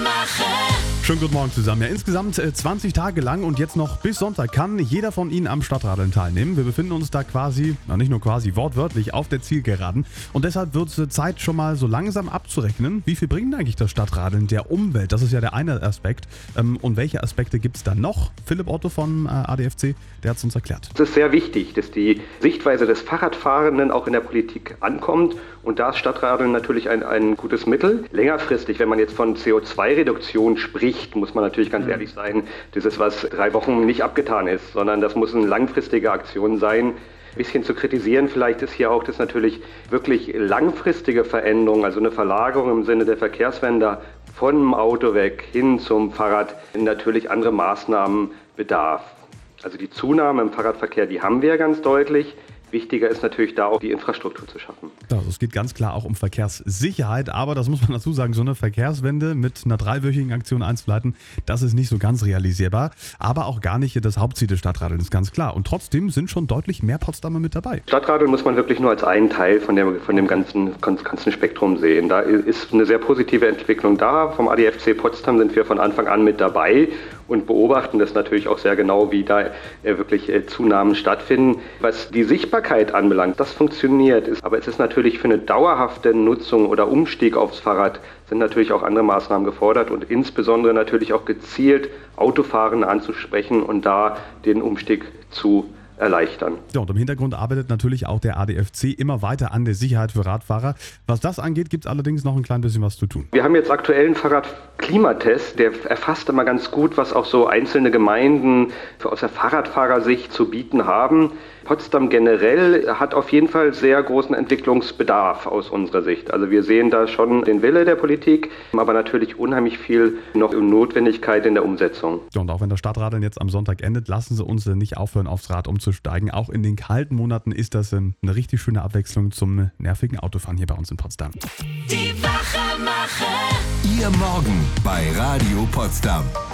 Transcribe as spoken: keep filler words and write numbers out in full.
Schönen guten Morgen zusammen. Ja, insgesamt zwanzig Tage lang und jetzt noch bis Sonntag kann jeder von Ihnen am Stadtradeln teilnehmen. Wir befinden uns da quasi, na nicht nur quasi, wortwörtlich auf der Zielgeraden. Und deshalb wird es Zeit, schon mal so langsam abzurechnen, wie viel bringt eigentlich das Stadtradeln der Umwelt? Das ist ja der eine Aspekt. Und welche Aspekte gibt es dann noch? Philipp Otto vom A D F C, der hat es uns erklärt. Es ist sehr wichtig, dass die Sichtweise des Fahrradfahrenden auch in der Politik ankommt. Und da ist Stadtradeln natürlich ein, ein gutes Mittel. Längerfristig, wenn man jetzt von C O zwei Reduktion spricht, muss man natürlich ganz ehrlich sein, das ist, was drei Wochen nicht abgetan ist, sondern das muss eine langfristige Aktion sein. Ein bisschen zu kritisieren vielleicht ist hier auch, dass natürlich wirklich langfristige Veränderungen, also eine Verlagerung im Sinne der Verkehrswende vom Auto weg hin zum Fahrrad, natürlich andere Maßnahmen bedarf. Also die Zunahme im Fahrradverkehr, die haben wir ganz deutlich. Wichtiger ist natürlich da auch die Infrastruktur zu schaffen. Also es geht ganz klar auch um Verkehrssicherheit, aber das muss man dazu sagen, so eine Verkehrswende mit einer dreiwöchigen Aktion einzuleiten, das ist nicht so ganz realisierbar, aber auch gar nicht das Hauptziel des Stadtradelns, ist ganz klar. Und trotzdem sind schon deutlich mehr Potsdamer mit dabei. Stadtradeln muss man wirklich nur als einen Teil von dem, von dem ganzen, ganzen Spektrum sehen. Da ist eine sehr positive Entwicklung da. Vom A D F C Potsdam sind wir von Anfang an mit dabei und beobachten das natürlich auch sehr genau, wie da wirklich Zunahmen stattfinden. Was die Sichtbarkeit anbelangt, das funktioniert. Aber es ist natürlich für eine dauerhafte Nutzung oder Umstieg aufs Fahrrad sind natürlich auch andere Maßnahmen gefordert und insbesondere natürlich auch gezielt Autofahrende anzusprechen und da den Umstieg zu erleichtern. Ja, und im Hintergrund arbeitet natürlich auch der A D F C immer weiter an der Sicherheit für Radfahrer. Was das angeht, gibt es allerdings noch ein klein bisschen was zu tun. Wir haben jetzt aktuell einen Fahrradklimatest, der erfasst immer ganz gut, was auch so einzelne Gemeinden aus der Fahrradfahrersicht zu bieten haben. Potsdam generell hat auf jeden Fall sehr großen Entwicklungsbedarf aus unserer Sicht. Also wir sehen da schon den Wille der Politik, aber natürlich unheimlich viel noch Notwendigkeit in der Umsetzung. Ja, und auch wenn das Stadtradeln jetzt am Sonntag endet, lassen Sie uns nicht aufhören, aufs Rad umzusteigen. Auch in den kalten Monaten ist das eine richtig schöne Abwechslung zum nervigen Autofahren hier bei uns in Potsdam. Die Wachmacher. Ihr Morgen bei Radio Potsdam.